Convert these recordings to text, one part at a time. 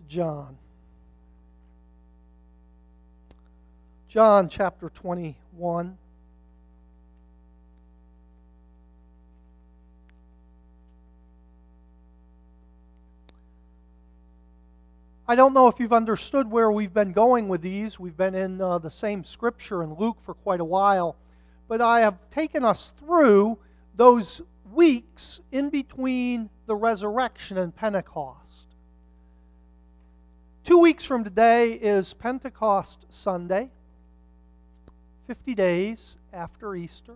John. John chapter 21. I don't know if you've understood where we've been going with these. We've been in the same scripture in Luke for quite a while. But I have taken us through those weeks in between the resurrection and Pentecost. 2 weeks from today is Pentecost Sunday, 50 days after Easter.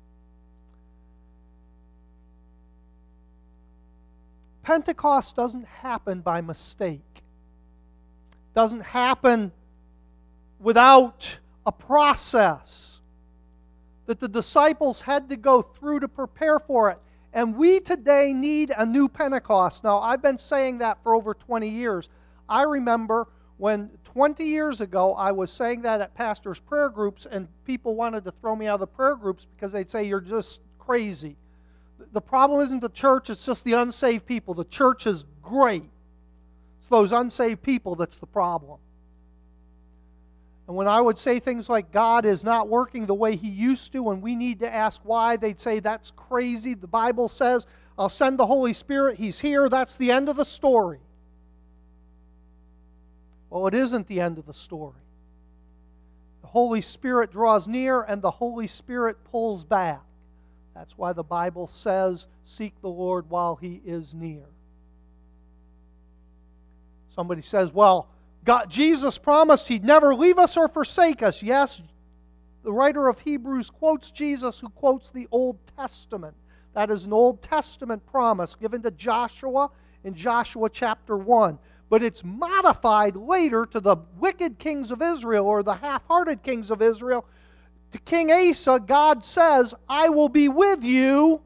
Pentecost doesn't happen by mistake. Doesn't happen without a process that the disciples had to go through to prepare for it. And we today need a new Pentecost. Now, I've been saying that for over 20 years. I remember when 20 years ago I was saying that at pastors' prayer groups, and people wanted to throw me out of the prayer groups because they'd say, "You're just crazy." The problem isn't the church, it's just the unsaved people. The church is great. It's those unsaved people that's the problem. And when I would say things like God is not working the way He used to and we need to ask why, they'd say that's crazy. The Bible says, "I'll send the Holy Spirit. He's here. That's the end of the story." Well, it isn't the end of the story. The Holy Spirit draws near and the Holy Spirit pulls back. That's why the Bible says, "Seek the Lord while He is near." Somebody says, "Well, Jesus promised He'd never leave us or forsake us." Yes, the writer of Hebrews quotes Jesus, who quotes the Old Testament. That is an Old Testament promise given to Joshua in Joshua chapter 1. But it's modified later to the wicked kings of Israel, or the half-hearted kings of Israel. To King Asa, God says, "I will be with you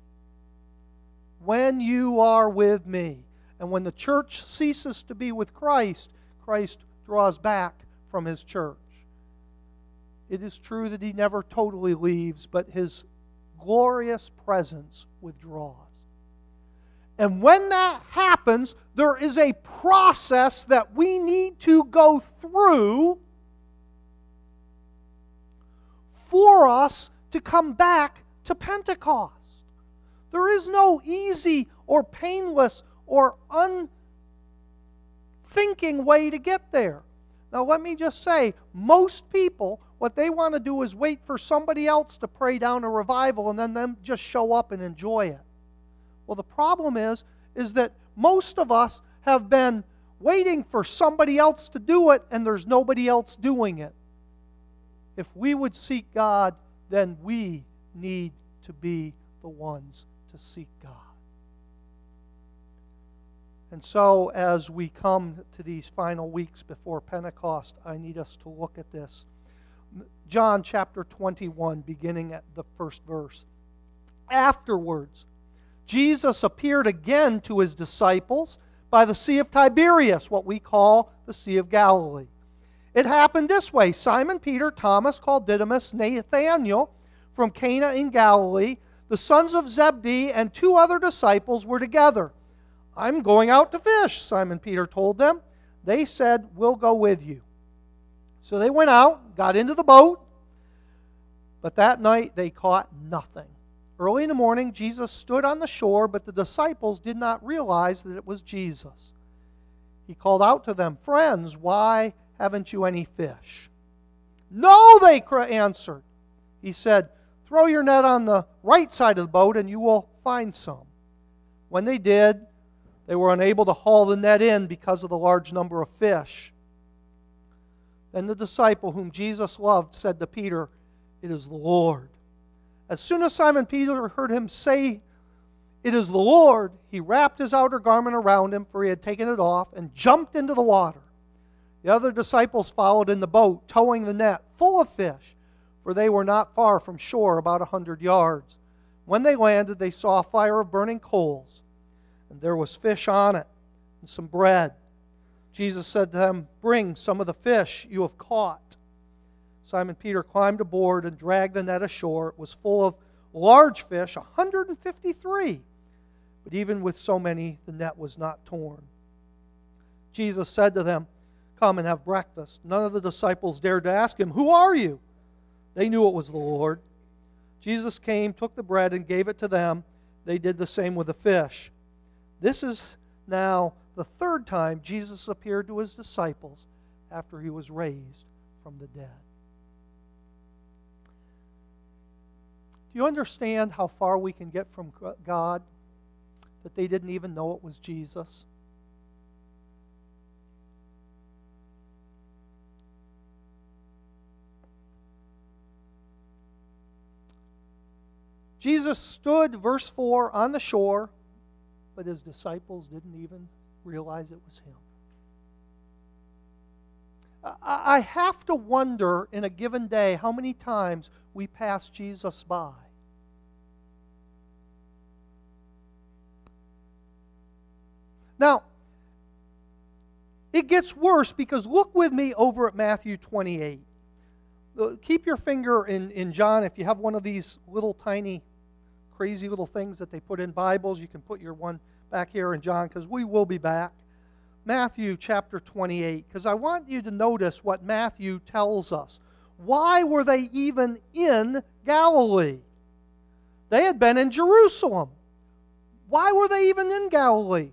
when you are with me." And when the church ceases to be with Christ, Christ draws back from His church. It is true that He never totally leaves, but His glorious presence withdraws. And when that happens, there is a process that we need to go through for us to come back to Pentecost. There is no easy or painless or unthinking way to get there. Now let me just say, most people, what they want to do is wait for somebody else to pray down a revival and then them just show up and enjoy it. Well, the problem is that most of us have been waiting for somebody else to do it and there's nobody else doing it. If we would seek God, then we need to be the ones to seek God. And so, as we come to these final weeks before Pentecost, I need us to look at this. John chapter 21, beginning at the first verse. "Afterwards, Jesus appeared again to His disciples by the Sea of Tiberias," what we call the Sea of Galilee. "It happened this way. Simon Peter, Thomas called Didymus, Nathanael from Cana in Galilee, the sons of Zebedee, and 2 other disciples were together. 'I'm going out to fish,' Simon Peter told them. They said, 'We'll go with you.' So they went out, got into the boat, but that night they caught nothing. Early in the morning, Jesus stood on the shore, but the disciples did not realize that it was Jesus. He called out to them, 'Friends, why haven't you any fish?' 'No,' they answered. He said, 'Throw your net on the right side of the boat and you will find some.' When they did, they were unable to haul the net in because of the large number of fish. Then the disciple whom Jesus loved said to Peter, 'It is the Lord.' As soon as Simon Peter heard him say, 'It is the Lord,' he wrapped his outer garment around him, for he had taken it off, and jumped into the water. The other disciples followed in the boat, towing the net full of fish, for they were not far from shore, about 100 yards. When they landed, they saw a fire of burning coals, and there was fish on it, and some bread. Jesus said to them, 'Bring some of the fish you have caught.' Simon Peter climbed aboard and dragged the net ashore. It was full of large fish, 153. But even with so many, the net was not torn. Jesus said to them, "Come and have breakfast." None of the disciples dared to ask him, "Who are you?" They knew it was the Lord. Jesus came, took the bread, and gave it to them. They did the same with the fish. This is now the third time Jesus appeared to his disciples after he was raised from the dead. Do you understand how far we can get from God? That they didn't even know it was Jesus? Jesus stood, verse 4, on the shore, but his disciples didn't even realize it was him. I have to wonder in a given day how many times we pass Jesus by. Now, it gets worse because look with me over at Matthew 28. Keep your finger in John. If you have one of these little tiny crazy little things that they put in Bibles, you can put your one back here in John because we will be back. Matthew chapter 28, because I want you to notice what Matthew tells us. Why were they even in Galilee? They had been in Jerusalem. Why were they even in Galilee?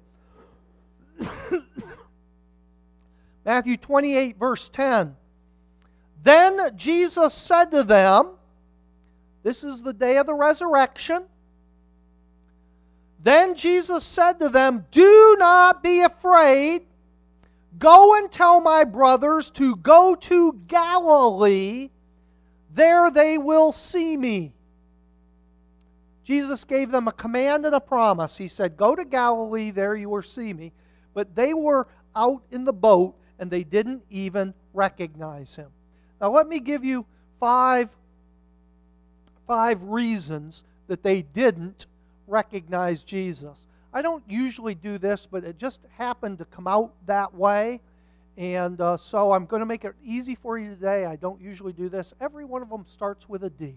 Matthew 28, verse 10. Then Jesus said to them, this is the day of the resurrection. Then Jesus said to them, "Do not be afraid. Go and tell my brothers to go to Galilee. There they will see me." Jesus gave them a command and a promise. He said, "Go to Galilee, there you will see me." But they were out in the boat and they didn't even recognize him. Now let me give you five reasons that they didn't recognize Jesus. I don't usually do this, but it just happened to come out that way. And so I'm going to make it easy for you today. I don't usually do this. Every one of them starts with a D.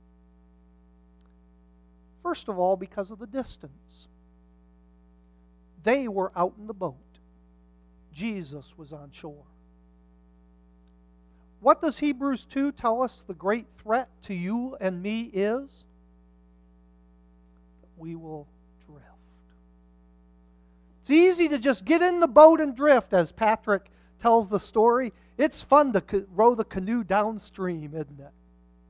First of all, because of the distance. They were out in the boat. Jesus was on shore. What does Hebrews 2 tell us the great threat to you and me is? We will drift. It's easy to just get in the boat and drift, as Patrick tells the story. It's fun to row the canoe downstream, isn't it?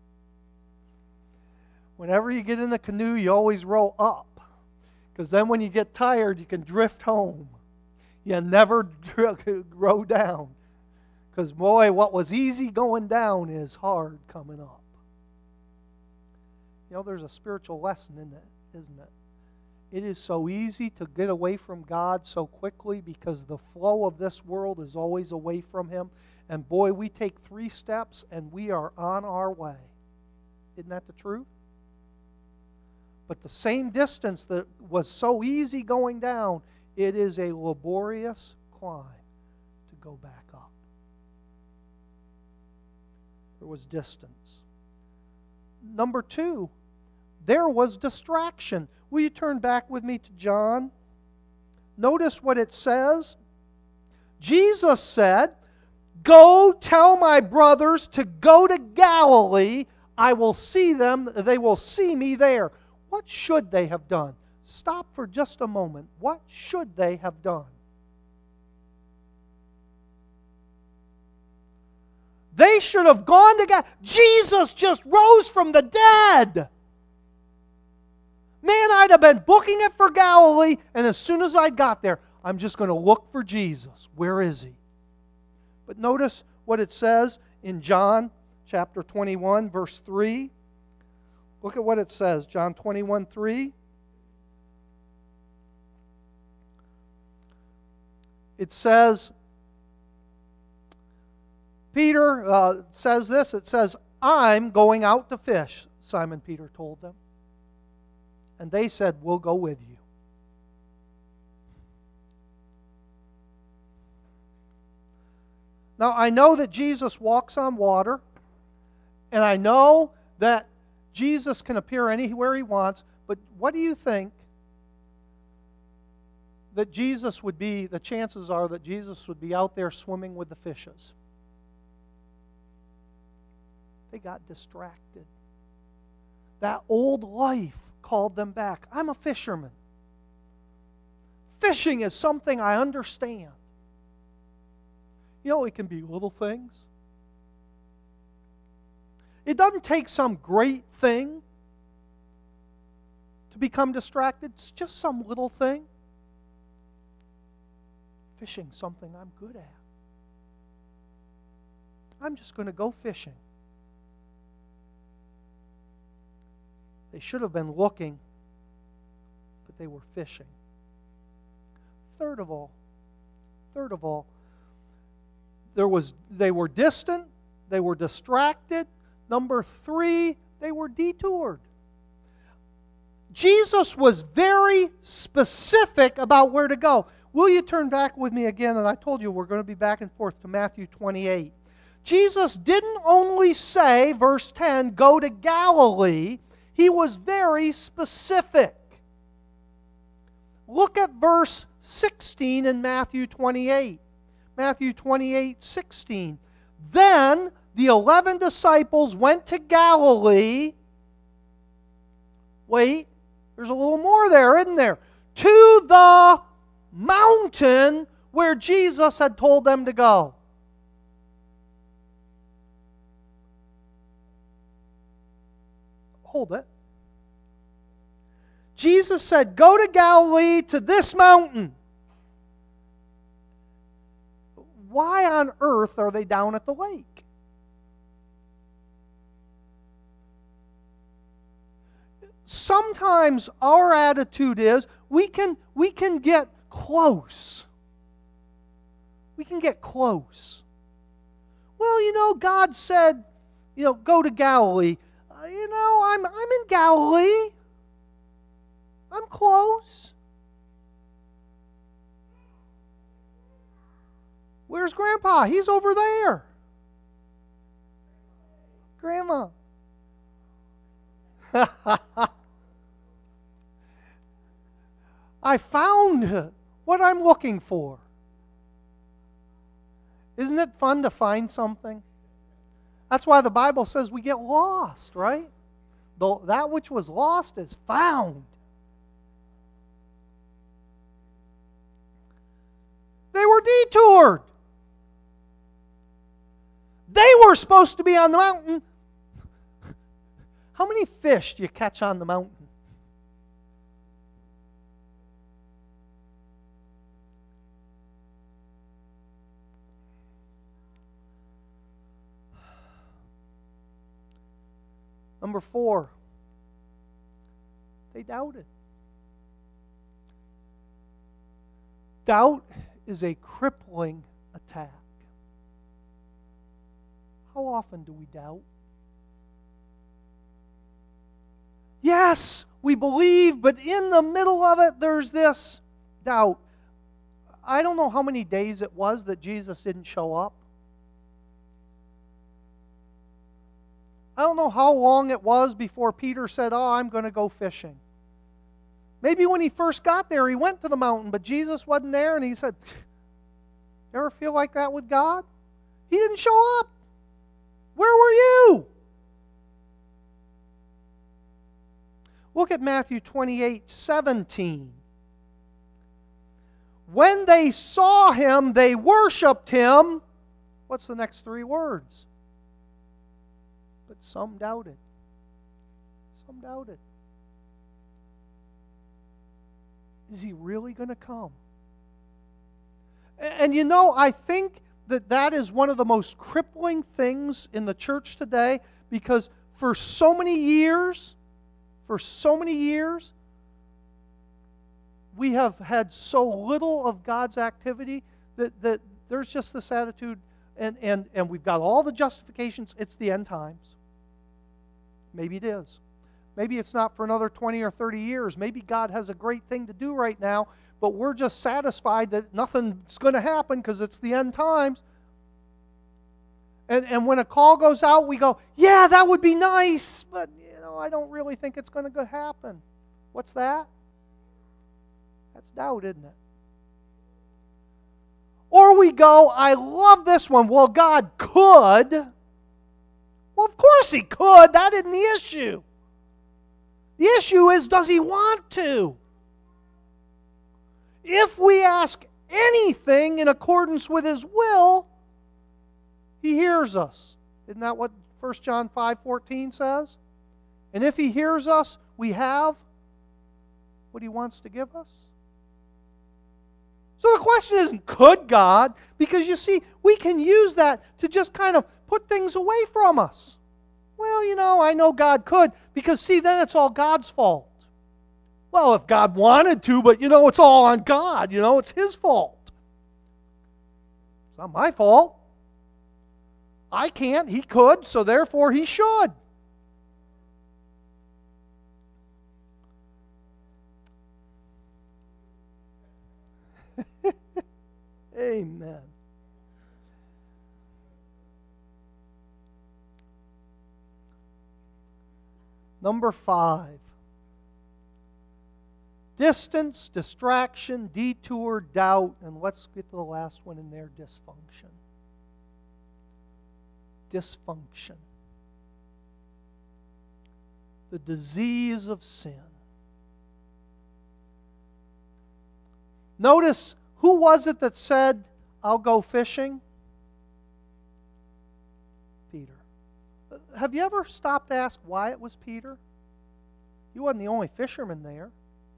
Whenever you get in the canoe, you always row up, because then when you get tired, you can drift home. You never row down, because boy, what was easy going down is hard coming up. You know, there's a spiritual lesson in that, isn't it? It is so easy to get away from God so quickly because the flow of this world is always away from Him. And boy, we take 3 steps and we are on our way. Isn't that the truth? But the same distance that was so easy going down, it is a laborious climb to go back up. There was distance. Number 2, there was distraction. Will you turn back with me to John? Notice what it says. Jesus said, "Go tell my brothers to go to Galilee. I will see them. They will see me there." What should they have done? Stop for just a moment. What should they have done? They should have gone to God. Jesus just rose from the dead. Man, I'd have been booking it for Galilee, and as soon as I got there, I'm just going to look for Jesus. Where is He? But notice what it says in John chapter 21, verse 3. Look at what it says, John 21:3. It says, Peter says this, it says, "I'm going out to fish," Simon Peter told them. And they said, "We'll go with you." Now, I know that Jesus walks on water, and I know that Jesus can appear anywhere He wants, but what do you think that Jesus would be, the chances are that Jesus would be out there swimming with the fishes. They got distracted. That old life called them back. I'm a fisherman. Fishing is something I understand. You know, it can be little things. It doesn't take some great thing to become distracted. It's just some little thing. Fishing, something I'm good at. I'm just going to go fishing. They should have been looking, but they were fishing. Third of all, they were distant, they were distracted. Number 3, they were detoured. Jesus was very specific about where to go. Will you turn back with me again? And I told you we're going to be back and forth to Matthew 28. Jesus didn't only say, verse 10, go to Galilee. He was very specific. Look at verse 16 in Matthew 28. Matthew 28:16. Then the 11 disciples went to Galilee. Wait, there's a little more there, isn't there? To the mountain where Jesus had told them to go. Hold it. Jesus said, go to Galilee, to this mountain. Why on earth are they down at the lake? Sometimes our attitude is we can get close. We can get close. Well, you know, God said, you know, go to Galilee. You know, I'm in Galilee. I'm close. Where's Grandpa? He's over there. Grandma. I found what I'm looking for. Isn't it fun to find something? That's why the Bible says we get lost, right? That which was lost is found. They were detoured. They were supposed to be on the mountain. How many fish do you catch on the mountain? Number 4, they doubted. Doubt is a crippling attack. How often do we doubt? Yes, we believe, but in the middle of it, there's this doubt. I don't know how many days it was that Jesus didn't show up. I don't know how long it was before Peter said, oh, I'm going to go fishing. Maybe when he first got there, he went to the mountain, but Jesus wasn't there, and he said, you ever feel like that with God? He didn't show up. Where were you? Look at Matthew 28:17. When they saw him, they worshiped him. What's the next 3 words? But some doubted. Some doubted. Is he really going to come? And you know, I think that is one of the most crippling things in the church today, because for so many years, we have had so little of God's activity that there's just this attitude, and we've got all the justifications, it's the end times. Maybe it is. Maybe it's not for another 20 or 30 years. Maybe God has a great thing to do right now, but we're just satisfied that nothing's going to happen because it's the end times. And when a call goes out, we go, yeah, that would be nice, but you know, I don't really think it's going to happen. What's that? That's doubt, isn't it? before we go, I love this one. Well, God could. Well, of course He could. That isn't the issue. The issue is, does He want to? If we ask anything in accordance with His will, He hears us. Isn't that what 1 John 5:14 says? And if He hears us, we have what He wants to give us. So the question isn't, could God? Because you see, we can use that to just kind of put things away from us. Well, I know God could, because see, then it's all God's fault. Well, if God wanted to, but it's all on God. It's His fault. It's not my fault. I can't. He could, so therefore He should. Amen. Number 5. Distance, distraction, detour, doubt, and let's get to the last one in there, dysfunction. Dysfunction. The disease of sin. Notice, who was it that said, I'll go fishing? Peter. Have you ever stopped to ask why it was Peter? He wasn't the only fisherman there.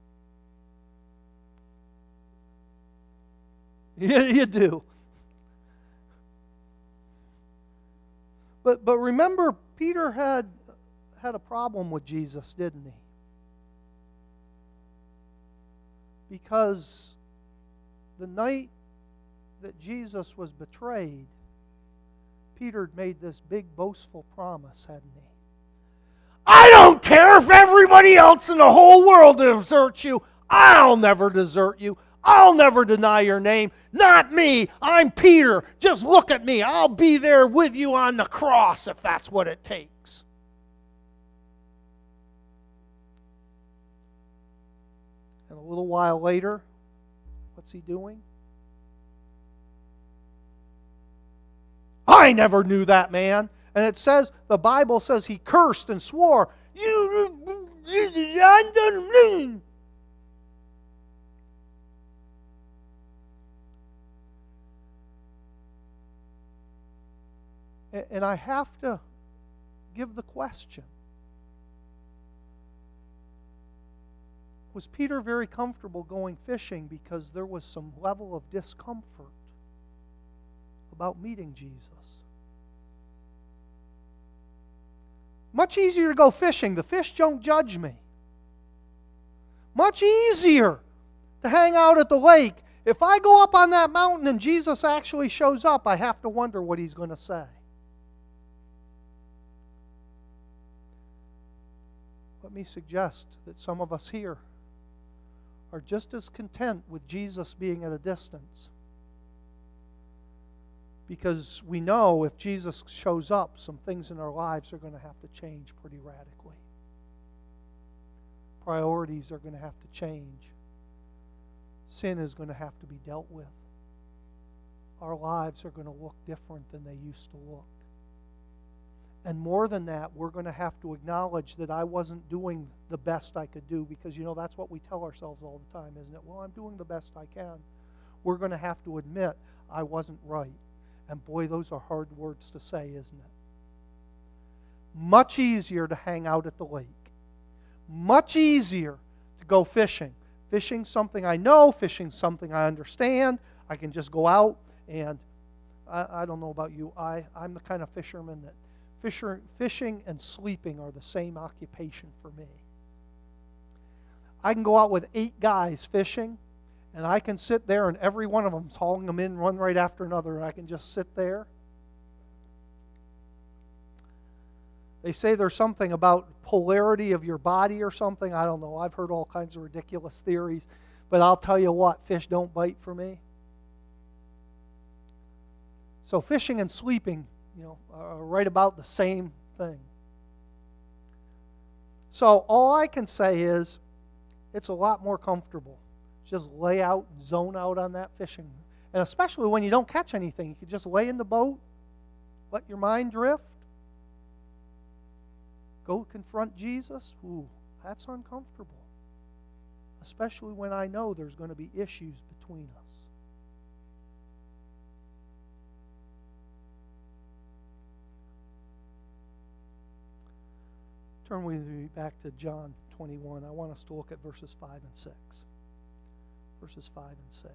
You do. But remember, Peter had a problem with Jesus, didn't he? Because the night that Jesus was betrayed, Peter had made this big boastful promise, hadn't he? I don't care if everybody else in the whole world deserts you. I'll never desert you. I'll never deny your name. Not me. I'm Peter. Just look at me. I'll be there with you on the cross if that's what it takes. And a little while later, what's he doing? I never knew that man. And it says, the Bible says he cursed and swore. And I have to give the question. Was Peter very comfortable going fishing because there was some level of discomfort about meeting Jesus? Much easier to go fishing. The fish don't judge me. Much easier to hang out at the lake. If I go up on that mountain and Jesus actually shows up, I have to wonder what He's going to say. Let me suggest that some of us here are just as content with Jesus being at a distance, because we know if Jesus shows up, some things in our lives are going to have to change pretty radically. Priorities are going to have to change. Sin is going to have to be dealt with. Our lives are going to look different than they used to look. And more than that, we're going to have to acknowledge that I wasn't doing the best I could do, because, that's what we tell ourselves all the time, isn't it? Well, I'm doing the best I can. We're going to have to admit I wasn't right. And boy, those are hard words to say, isn't it? Much easier to hang out at the lake. Much easier to go fishing. Fishing's something I know. Fishing's something I understand. I can just go out and, I don't know about you, I'm the kind of fisherman that fishing and sleeping are the same occupation for me. I can go out with 8 guys fishing, and I can sit there and every one of them's hauling them in one right after another, and I can just sit there. They say there's something about polarity of your body or something. I don't know. I've heard all kinds of ridiculous theories, but I'll tell you what, fish don't bite for me. So fishing and sleeping, are right about the same thing. So all I can say is, it's a lot more comfortable. Just lay out, zone out on that fishing. And especially when you don't catch anything, you can just lay in the boat, let your mind drift, go confront Jesus. Ooh, that's uncomfortable. Especially when I know there's going to be issues between us. Turn with me back to John 21. I want us to look at verses 5 and 6. Verses 5 and 6.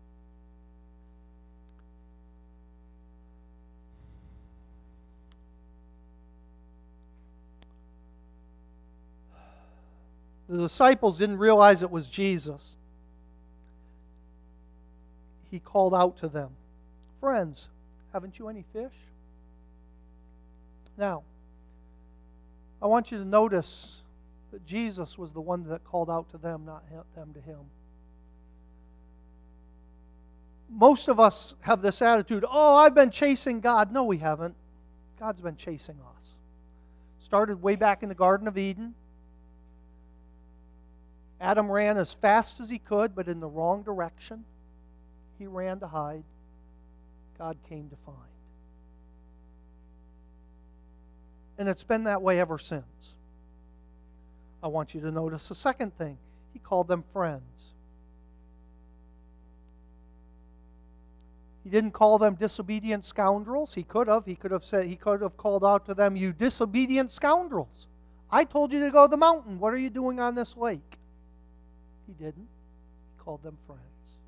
The disciples didn't realize it was Jesus. He called out to them, "Friends, haven't you any fish?" Now, I want you to notice that Jesus was the one that called out to them, not them to him. Most of us have this attitude, "Oh, I've been chasing God." No, we haven't. God's been chasing us. Started way back in the Garden of Eden. Adam ran as fast as he could, but in the wrong direction. He ran to hide. God came to find. And it's been that way ever since. I want you to notice the second thing. He called them friends. He didn't call them disobedient scoundrels. He could have. He could have called out to them, "You disobedient scoundrels. I told you to go to the mountain. What are you doing on this lake?" He didn't. He called them friends.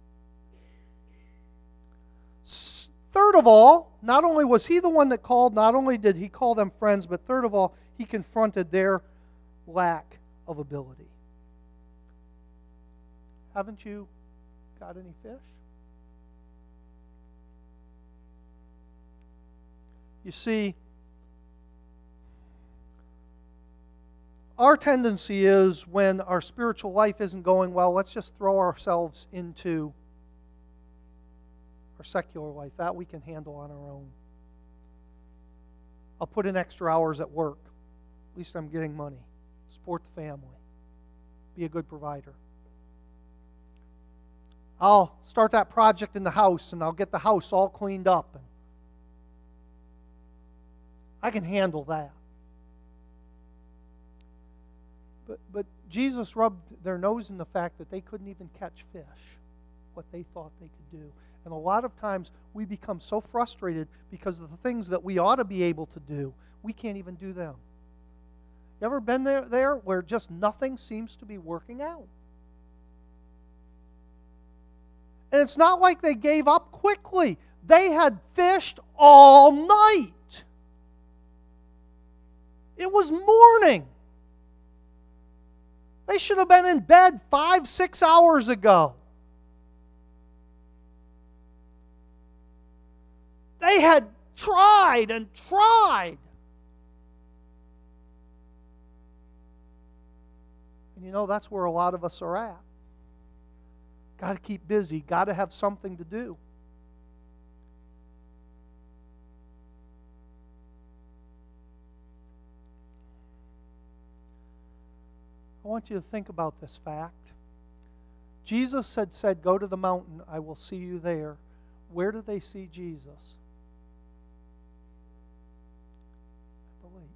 Third of all, not only was he the one that called, not only did he call them friends, but third of all, he confronted their lack of ability. Haven't you got any fish? You see, our tendency is when our spiritual life isn't going well, let's just throw ourselves into our secular life. That we can handle on our own. I'll put in extra hours at work. At least I'm getting money. Support the family. Be a good provider. I'll start that project in the house and I'll get the house all cleaned up. And I can handle that. But Jesus rubbed their nose in the fact that they couldn't even catch fish, what they thought they could do. And a lot of times we become so frustrated because of the things that we ought to be able to do, we can't even do them. You ever been there where just nothing seems to be working out? And it's not like they gave up quickly. They had fished all night. It was morning. They should have been in bed 5-6 hours ago. They had tried and tried. And you know, that's where a lot of us are at. Got to keep busy. Got to have something to do. I want you to think about this fact. Jesus had said, "Go to the mountain, I will see you there." Where do they see Jesus? At the lake.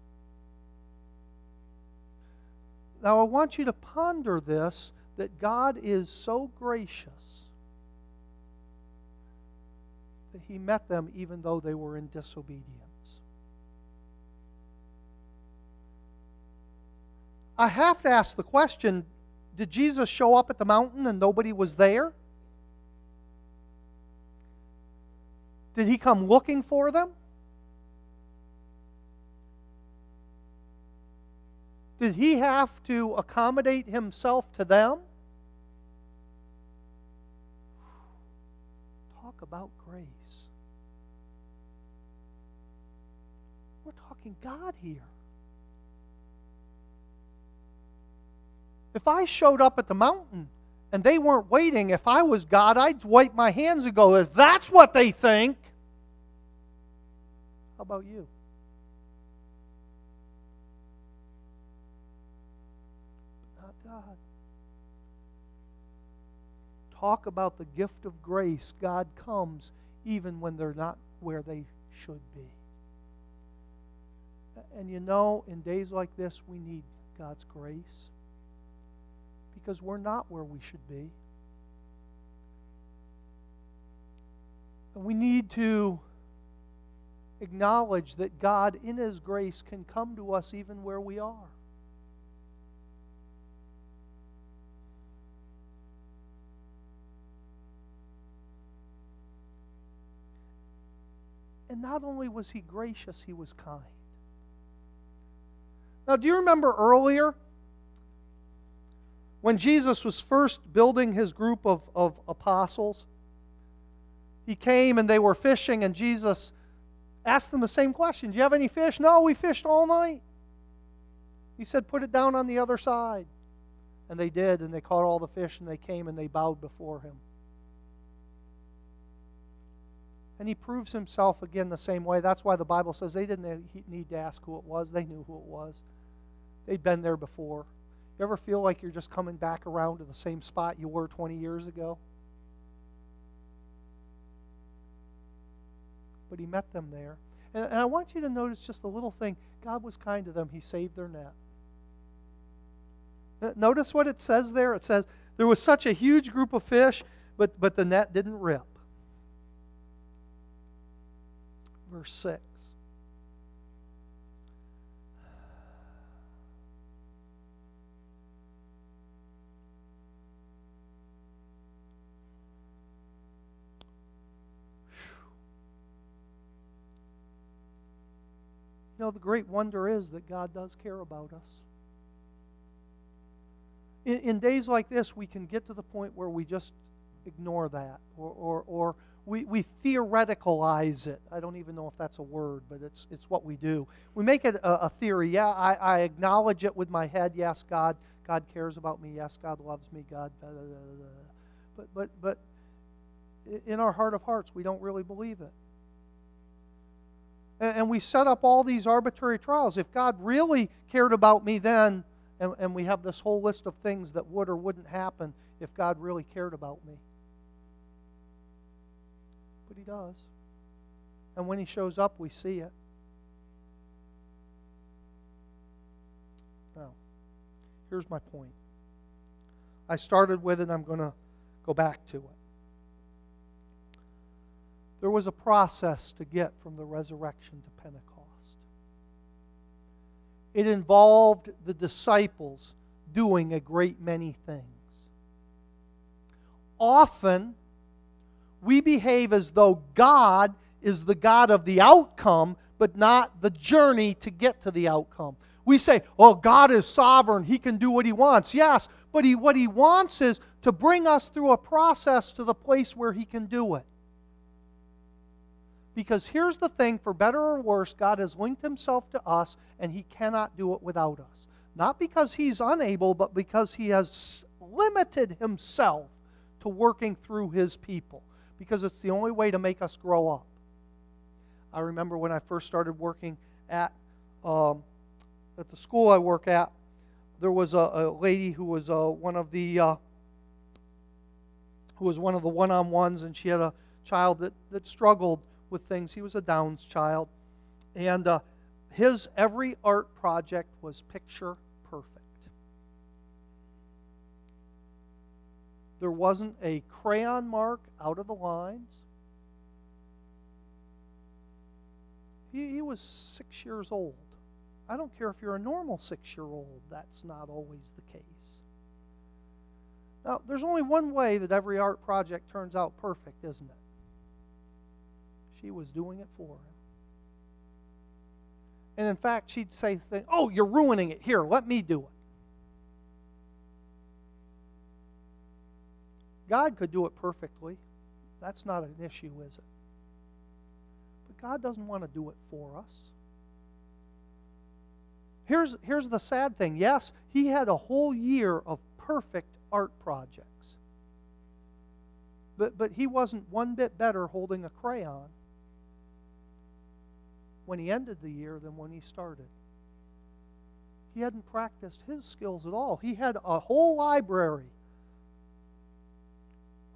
Now I want you to ponder this, that God is so gracious that He met them even though they were in disobedience. I have to ask the question, did Jesus show up at the mountain and nobody was there? Did He come looking for them? Did He have to accommodate Himself to them? Talk about grace. We're talking God here. If I showed up at the mountain and they weren't waiting, if I was God, I'd wipe my hands and go, "If that's what they think." How about you? Not God. talk about the gift of grace, God comes even when they're not where they should be. And you know, in days like this, we need God's grace because we're not where we should be. And we need to acknowledge that God, in His grace, can come to us even where we are. And not only was He gracious, He was kind. Now, do you remember earlier when Jesus was first building His group of apostles? He came and they were fishing, and Jesus asked them the same question. Do you have any fish? No, we fished all night. He said, put it down on the other side. And they did, and they caught all the fish, and they came and they bowed before Him. And He proves Himself again the same way. That's why the Bible says they didn't need to ask who it was. They knew who it was. They'd been there before. You ever feel like you're just coming back around to the same spot you were 20 years ago? But He met them there. And I want you to notice just a little thing. God was kind to them. He saved their net. Notice what it says there. It says, there was such a huge group of fish, but the net didn't rip. Verse 6. You know, the great wonder is that God does care about us. In days like this, we can get to the point where we just ignore that, or we theoreticalize it. I don't even know if that's a word, but it's what we do. We make it a theory. Yeah, I acknowledge it with my head. Yes, God cares about me. Yes, God loves me. God, blah, blah, blah. But in our heart of hearts, we don't really believe it. And we set up all these arbitrary trials. If God really cared about me then, and we have this whole list of things that would or wouldn't happen if God really cared about me. But He does. And when He shows up, we see it. Now, here's my point. I started with it, and I'm going to go back to it. There was a process to get from the resurrection to Pentecost. It involved the disciples doing a great many things. Often, we behave as though God is the God of the outcome, but not the journey to get to the outcome. We say, oh, God is sovereign. He can do what He wants. Yes, but what He wants is to bring us through a process to the place where He can do it. Because here's the thing, for better or worse, God has linked Himself to us, and He cannot do it without us. Not because He's unable, but because He has limited Himself to working through His people. Because it's the only way to make us grow up. I remember when I first started working at the school I work at, there was a lady who was one of the one-on-ones, and she had a child that struggled with things. He was a Downs child, and his every art project was picture perfect. There wasn't a crayon mark out of the lines. He was 6 years old. I don't care if you're a normal 6-year-old, that's not always the case. Now, there's only one way that every art project turns out perfect, isn't it? She was doing it for him. And in fact, she'd say things, oh, you're ruining it. Here, let me do it. God could do it perfectly. That's not an issue, is it? But God doesn't want to do it for us. Here's the sad thing. Yes, He had a whole year of perfect art projects. But He wasn't one bit better holding a crayon when He ended the year than when He started. He hadn't practiced His skills at all. He had a whole library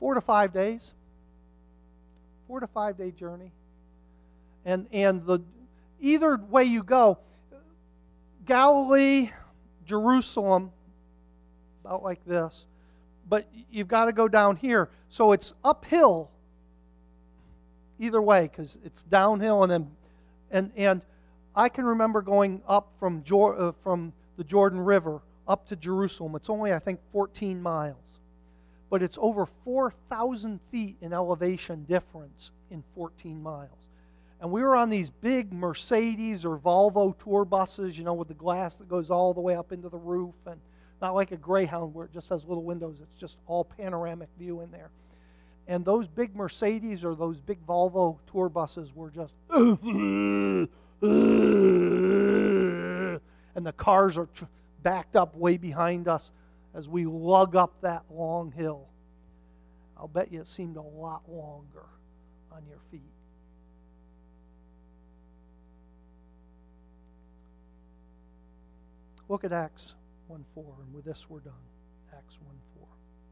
4 to 5 days. 4 to 5 day journey. And either way you go, Galilee, Jerusalem, about like this, but you've got to go down here. So it's uphill either way because it's downhill and I can remember going up from the Jordan River up to Jerusalem. It's only, I think, 14 miles. But it's over 4,000 feet in elevation difference in 14 miles. And we were on these big Mercedes or Volvo tour buses, with the glass that goes all the way up into the roof, and not like a Greyhound where it just has little windows. It's just all panoramic view in there. And those big Mercedes or those big Volvo tour buses were just, and the cars are backed up way behind us as we lug up that long hill. I'll bet you it seemed a lot longer on your feet. Look at Acts 1:4, and with this we're done. Acts 1:4.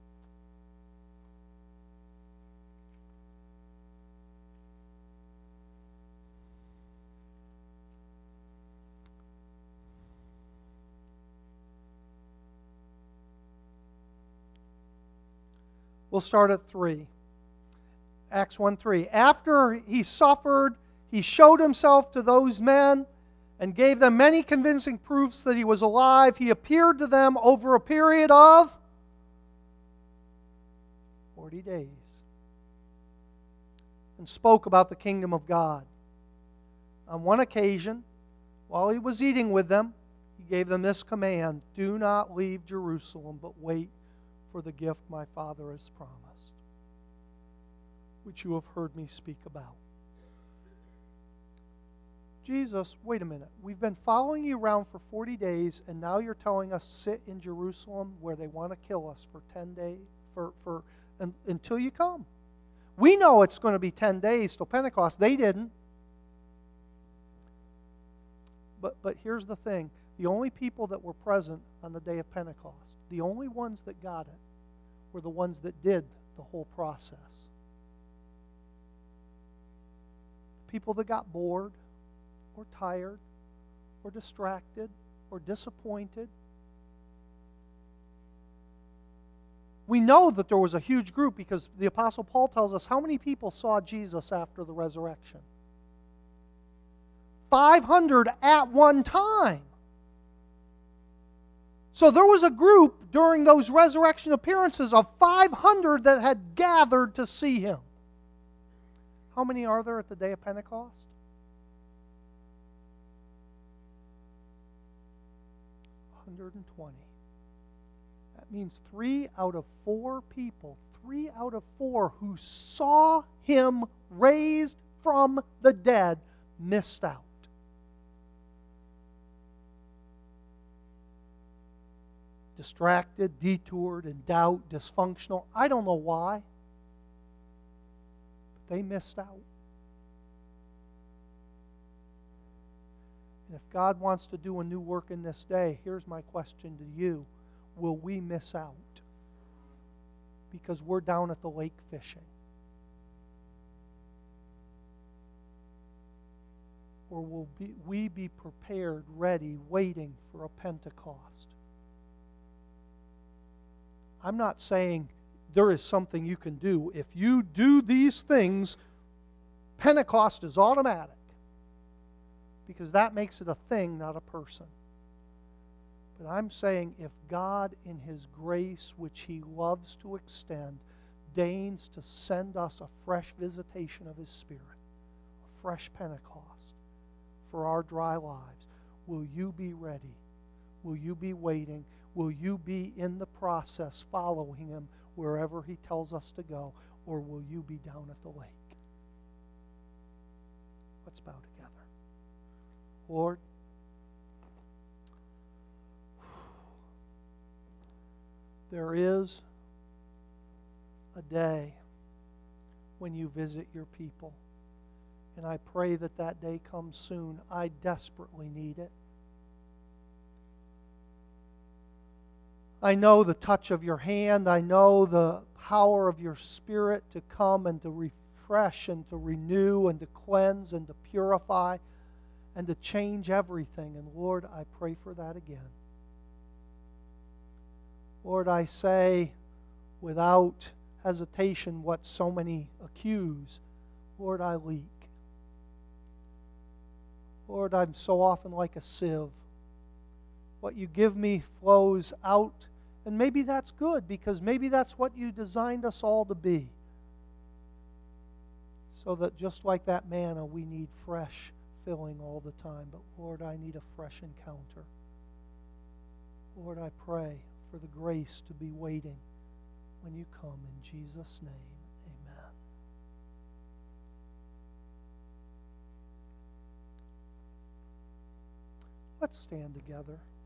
We'll start at 3. Acts 1:3. After he suffered, he showed himself to those men and gave them many convincing proofs that he was alive. He appeared to them over a period of 40 days and spoke about the kingdom of God. On one occasion, while he was eating with them, he gave them this command: do not leave Jerusalem, but wait for the gift my Father has promised, which you have heard me speak about. Jesus, wait a minute. We've been following you around for 40 days, and now you're telling us sit in Jerusalem where they want to kill us for 10 days, until you come. We know it's going to be 10 days till Pentecost. They didn't. But here's the thing. The only people that were present on the day of Pentecost, the only ones that got it, were the ones that did the whole process. People that got bored, or tired, or distracted, or disappointed. We know that there was a huge group because the Apostle Paul tells us how many people saw Jesus after the resurrection. 500 at one time. So there was a group during those resurrection appearances of 500 that had gathered to see him. How many are there at the day of Pentecost? 120. That means 3 out of 4 people, 3 out of 4 who saw him raised from the dead missed out. Distracted, detoured, in doubt, dysfunctional. I don't know why. But they missed out. And if God wants to do a new work in this day, here's my question to you. Will we miss out? Because we're down at the lake fishing. Or will we be prepared, ready, waiting for a Pentecost? I'm not saying there is something you can do. If you do these things, Pentecost is automatic. Because that makes it a thing, not a person. But I'm saying if God, in His grace, which He loves to extend, deigns to send us a fresh visitation of His Spirit, a fresh Pentecost for our dry lives, will you be ready? Will you be waiting? Will you be in the process following Him wherever He tells us to go? Or will you be down at the lake? Let's bow together. Lord, there is a day when you visit your people. And I pray that that day comes soon. I desperately need it. I know the touch of your hand. I know power of your Spirit to come and to refresh and to renew and to cleanse and to purify and to change everything. And Lord, I pray for that again. Lord, I say without hesitation what so many accuse. Lord, I leak. Lord, I'm so often like a sieve. What you give me flows out, and maybe that's good, because maybe that's what you designed us all to be. So that just like that manna, we need fresh filling all the time. But Lord, I need a fresh encounter. Lord, I pray for the grace to be waiting when you come. In Jesus' name, amen. Let's stand together.